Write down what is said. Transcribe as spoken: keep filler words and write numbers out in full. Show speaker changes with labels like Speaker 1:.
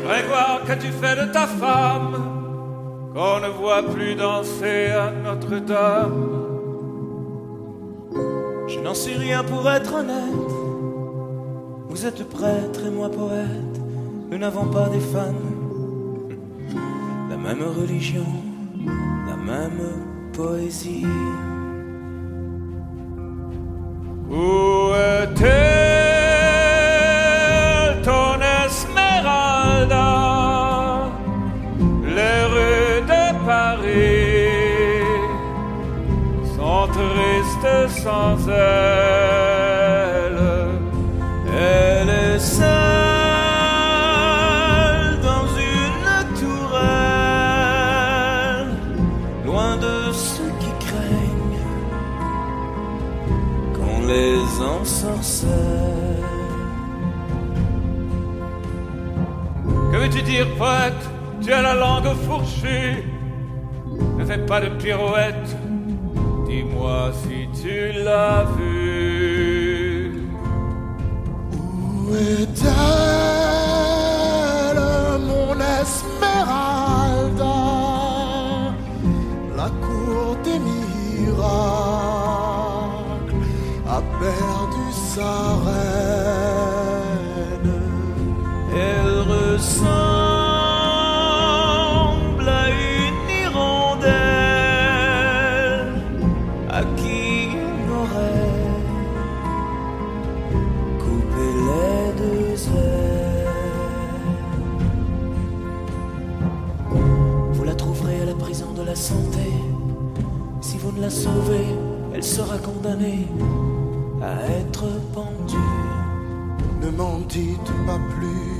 Speaker 1: Grégoire, qu'as-tu fait de ta femme qu'on ne voit plus danser à Notre-Dame?
Speaker 2: Je n'en sais rien pour être honnête. Vous êtes prêtre et moi poète. Nous n'avons pas des fans. La même religion, la même poésie.
Speaker 1: Où est-elle, ton Esmeralda? Les rues de Paris sont tristes sans elle.
Speaker 2: Elle est seule dans une tourelle, loin de ceux qui craignent qu'on les ensorcelle.
Speaker 1: Que veux-tu dire, poète? Tu as la langue fourchue. Ne fais pas de pirouette. Dis-moi si tu l'as vu.
Speaker 3: Où est-elle, mon Esmeralda? La cour des miracles a perdu sa reine.
Speaker 2: Elle ressemble à une hirondelle à qui on aurait coupé les deux ailes. Vous la trouverez à la prison de la santé. Si vous ne la sauvez, elle sera condamnée à être pendue.
Speaker 3: Ne m'en dites pas plus.